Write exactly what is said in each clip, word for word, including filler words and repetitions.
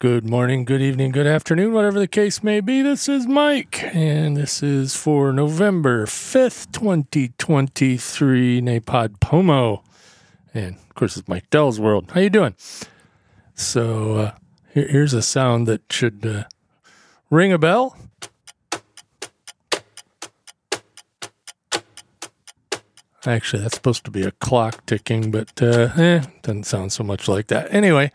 Good morning, good evening, good afternoon, whatever the case may be. This is Mike, and this is for November fifth, twenty twenty-three, NaPodPoMo. And, of course, it's Mike Dell's World. How you doing? So, uh, here, here's a sound that should uh, ring a bell. Actually, that's supposed to be a clock ticking, but uh, eh, doesn't sound so much like that. Anyway,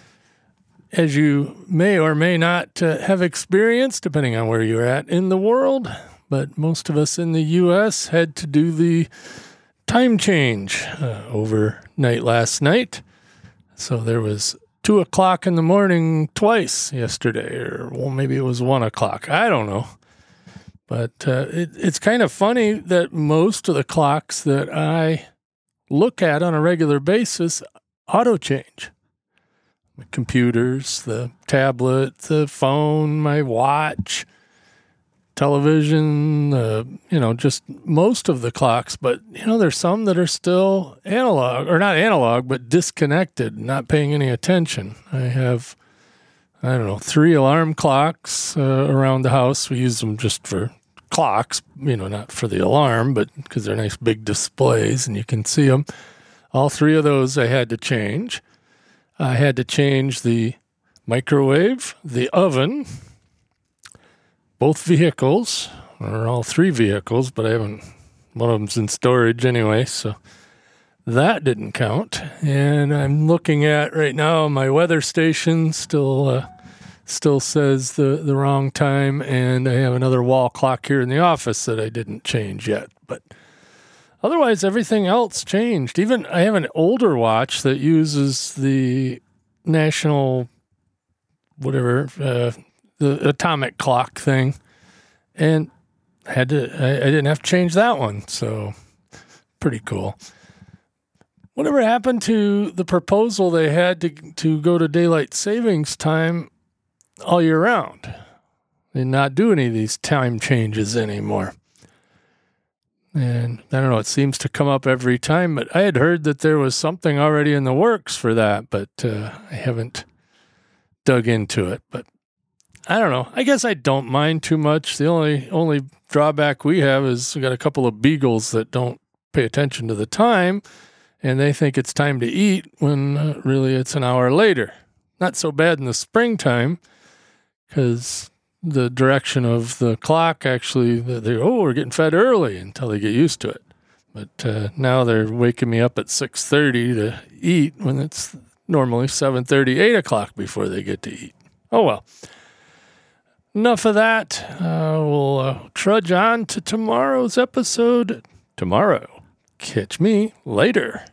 as you may or may not uh, have experienced, depending on where you're at in the world, but most of us in the U S had to do the time change uh, overnight last night. So there was two o'clock in the morning twice yesterday, or well, maybe it was one o'clock. I don't know. But uh, it, it's kind of funny that most of the clocks that I look at on a regular basis auto change. My computers, the tablet, the phone, my watch, television, uh, you know, just most of the clocks. But, you know, there's some that are still analog, or not analog, but disconnected, not paying any attention. I have, I don't know, three alarm clocks uh, around the house. We use them just for clocks, you know, not for the alarm, but because they're nice big displays and you can see them. All three of those I had to change. I had to change the microwave, the oven, both vehicles, or all three vehicles, but I haven't, one of them's in storage anyway, so that didn't count. And I'm looking at right now, my weather station still uh, still says the, the wrong time, and I have another wall clock here in the office that I didn't change yet, but otherwise, everything else changed. Even I have an older watch that uses the national, whatever, uh, the atomic clock thing, and had to. I, I didn't have to change that one, so pretty cool. Whatever happened to the proposal they had to to go to daylight savings time all year round and not do any of these time changes anymore? And I don't know, it seems to come up every time, but I had heard that there was something already in the works for that, but uh, I haven't dug into it. But I don't know. I guess I don't mind too much. The only only drawback we have is we got a couple of beagles that don't pay attention to the time, and they think it's time to eat when uh, really it's an hour later. Not so bad in the springtime, because the direction of the clock actually, they oh, we're getting fed early until they get used to it. But uh, now they're waking me up at six thirty to eat when it's normally seven thirty, eight o'clock before they get to eat. Oh, well. Enough of that. Uh, we'll uh, trudge on to tomorrow's episode tomorrow. Catch me later.